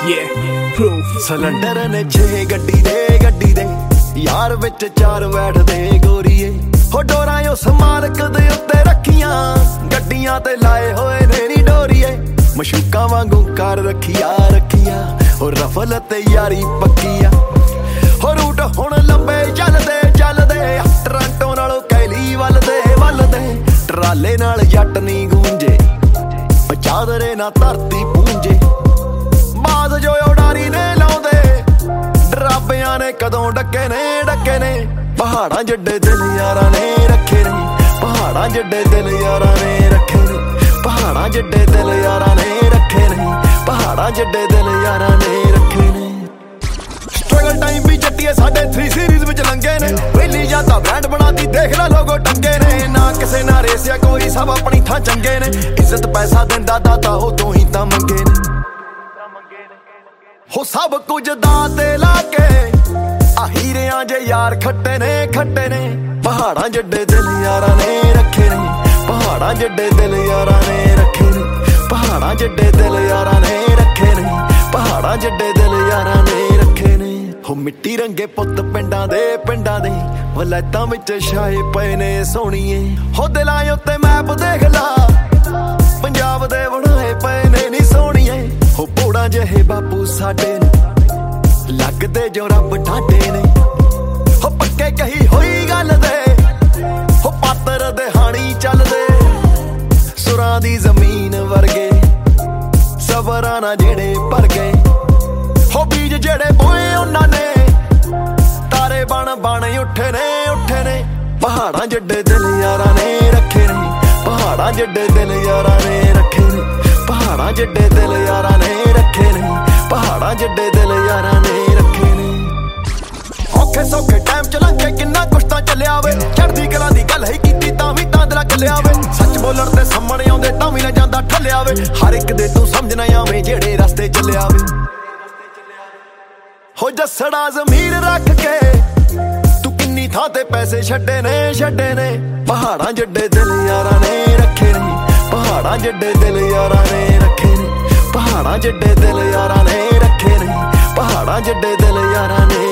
cylinder ਨੇ 6 ਗੱਡੀ ਦੇ ਯਾਰ ਵਿੱਚ 4 ਬੈਠਦੇ ਗੋਰੀਏ ਹੋ ਡੋਰਾਂ ਉਸ ਮਾਲਕ ਦੇ ਉੱਤੇ ਰੱਖੀਆਂ ਗੱਡੀਆਂ ਤੇ ਲਾਏ ਹੋਏ ਨੇ ਨੀ ਡੋਰੀਏ ਮਸ਼ੂਕਾਂ ਵਾਂਗੂ ਕਰ ਰੱਖੀਆਂ ਹੋ ਰਫਲ ਤੇ ਯਾਰੀ ਪੱਕੀਆ ਹੋ ਰੂਟ ਹੁਣ ਲੰਬੇ ਚੱਲਦੇ ਟਰਾਂਟੋ ਨਾਲੋਂ ਕੈਲੀ ਵੱਲਦੇ ਟਰਾਲੇ ਨਾਲ ਜੱਟ ਨੀ ਗੂੰਜੇ ਚਾਦਰੇ ਨਾ ਧਰਤੀ ਪੂੰਜੇ ਬਾਦ ਜੋ ਉਡਾਰੀ ਨੇ ਲਾਉਂਦੇ ਡਰਾਬਿਆਂ ਨੇ ਕਦੋਂ ਡੱਕੇ ਨੇ ਪਹਾੜਾਂ ਜੱਡੇ ਦਿਲ ਯਾਰਾਂ ਨੇ ਰੱਖੇ ਨੇ ਪਹਾੜਾਂ ਜੱਡੇ ਦਿਲ ਯਾਰਾਂ ਨੇ ਰੱਖੇ ਨੇ ਪਹਾੜਾਂ ਜੱਡੇ ਦਿਲ ਯਾਰਾਂ ਨੇ ਰੱਖੇ ਨੇ ਪਹਾੜਾਂ ਜੱਡੇ ਦਿਲ ਯਾਰਾਂ ਨੇ ਰੱਖੇ ਨੇ ਸਟਰਗਲ ਟਾਈਮ ਵੀ ਜੱਟੀਏ ਸਾਡੇ 3 ਸੀਰੀਜ਼ ਵਿੱਚ ਲੰਗੇ ਨੇ ਪਹਿਲੀ ਜਾਂਦਾ ਬ੍ਰਾਂਡ ਬਣਾਤੀ ਦੇਖ ਲੈ ਲੋਗੋ ਟੰਗੇ ਨੇ ਨਾ ਕਿਸੇ ਨਾਲ ਰੇਸਿਆ ਕੋਈ ਸਭ ਆਪਣੀ ਥਾਂ ਚੰਗੇ ਨੇ ਇੱਜ਼ਤ ਪੈਸਾ ਦਿੰਦਾ ਦਾਤਾ ਉਹ ਤੋਂ ਹੀ ਤਾਂ ਮੰਗੇ ਨੇ ਹੋ ਸਭ ਕੁਝ ਦਾਂ ਤੇ ਲਾ ਕੇ ਆ ਹੀਰਿਆਂ ਜੇ ਯਾਰ ਖੱਟੇ ਨੇ ਪਹਾੜਾਂ ਜੱਡੇ ਦਿਲ ਯਾਰਾਂ ਨੇ ਰੱਖੇ ਨੇ ਪਹਾੜਾਂ ਜੱਡੇ ਦਿਲ ਯਾਰਾਂ ਨੇ ਰੱਖੇ ਨੇ ਪਹਾੜਾਂ ਜੱਡੇ ਦਿਲ ਯਾਰਾਂ ਨੇ ਰੱਖੇ ਨੇ ਪਹਾੜਾਂ ਜੱਡੇ ਦਿਲ ਯਾਰਾਂ ਨੇ ਰੱਖੇ ਨੇ ਹੋ ਮਿੱਟੀ ਰੰਗੇ ਪੁੱਤ ਪਿੰਡਾਂ ਦੇ ਵਲੈਤਾਂ ਵਿੱਚ ਛਾਏ ਪਏ ਨੇ ਸੋਹਣੀਏ ਹੋ ਦਿਲਾਂ ਉੱਤੇ ਮੈਪ ਦੇਖ ਲਾ ਪੰਜਾਬ ਦੇ ਬਣਾਏ ਪਏ ਨੇ ਨੀ ਸੋਹਣੀਏ ਹੋ ਪੋੜਾਂ ਜਿਹੇ ਬਾਪੂ ਸਾਡੇ ਨੇ ਲੱਗਦੇ ਜੋ ਰੱਬ ਢਾਡੇ ਨੇ ਹੋ ਪੱਕੇ ਕਹੀ ਹੋਈ ਗੱਲ ਦੇ ਹੋ ਪਾਤਰ ਦੇ ਹਾਣੀ ਚੱਲਦੇ ਸੁਰਾਂ ਦੀ ਜ਼ਮੀਨ ਵਰਗੇ ਸਬਰਾਂ ਨਾਲ ਜਿਹੜੇ ਭਰ ਗਏ ਹੋ ਬੀਜ ਜਿਹੜੇ ਬੋਏ ਉਹਨਾਂ ਨੇ ਤਾਰੇ ਬਣ ਉੱਠੇ ਨੇ ਪਹਾੜਾਂ ਜੱਡੇ ਦਿਲ ਯਾਰਾਂ ਨੇ ਰੱਖੇ ਨੇ ਪਹਾੜਾਂ ਜੱਡੇ ਦਿਲ ਯਾਰਾਂ ਨੇ ਰੱਖੇ ਨੇ ਪਹਾੜਾਂ ਜੱਡੇ ਦਿਲ ਯਾਰਾਂ ਨੇ ਰੱਖੇ ਨੇ ਪਹਾੜਾਂ ਜੱਡੇ ਦਿਲ ਯਾਰਾਂ ਨੇ ਰੱਖੇ ਨੇ ਔਖੇ ਸੌਖੇ ਟਾਈਮ ਚ ਲੰਘੇ ਕਿੰਨਾ ਕੁਛ ਤਾਂ ਚੱਲਿਆ ਵੇ ਚੜ੍ਹਦੀ ਕਲਾ ਦੀ ਗੱਲ ਹੀ ਕੀਤੀ ਤਾਂ ਵੀ ਤਾਂ ਦਿਲ ਕੱਲਿਆ ਵੇ ਸੱਚ ਬੋਲਣ ਤੇ ਸਾਹਮਣੇ ਆਉਂਦੇ ਤਾਂ ਵੀ ਨਾ ਜਾਂਦਾ ਠੱਲਿਆ ਵੇ ਹਰ ਇੱਕ ਦੇ ਤੂੰ ਸਮਝ ਨਾ ਆਵੇਂ ਜਿਹੜੇ ਰਸਤੇ ਚੱਲਿਆ ਵੇ ਹੋ ਜੱਸੜਾ ਜ਼ਮੀਰ ਰੱਖ ਕੇ ਤੂੰ ਕਿੰਨੀ ਥਾਂ ਤੇ ਪੈਸੇ ਛੱਡੇ ਨੇ ਪਹਾੜਾਂ ਜੱਡੇ ਦਿਲ ਯਾਰਾਂ ਨੇ ਰੱਖੇ ਨੇ ਪਹਾੜਾਂ ਜੱਡੇ ਦਿਲ ਯਾਰਾਂ ਨੇ ਰੱਖੇ ਨੇ ਪਹਾੜਾਂ ਜੱਡੇ ਦਿਲ ਯਾਰਾਂ ਨੇ ਰੱਖੇ ਨੇ ਪਹਾੜਾਂ ਜੱਡੇ ਦਿਲ ਯਾਰਾਂ ਨੇ